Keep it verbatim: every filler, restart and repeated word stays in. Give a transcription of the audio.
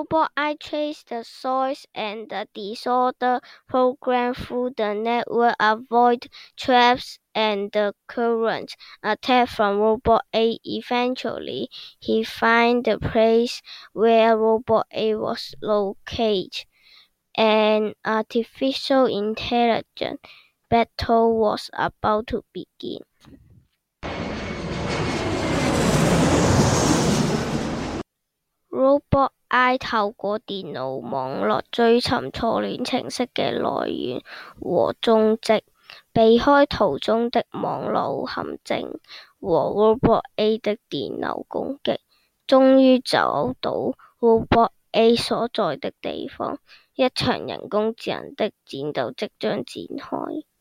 Robot I traced the source and the disorder program through the network, avoid traps and the current attack from Robot A. Eventually, he found the place where Robot A was located. An artificial intelligence battle was about to begin. Robot I 透過電腦網絡追尋錯亂程式嘅來源和蹤跡，避開途中的網絡陷阱和 Robot A 的電腦攻擊，終於找到 Robot A 所在的地方。一場人工智能的戰鬥即將展開。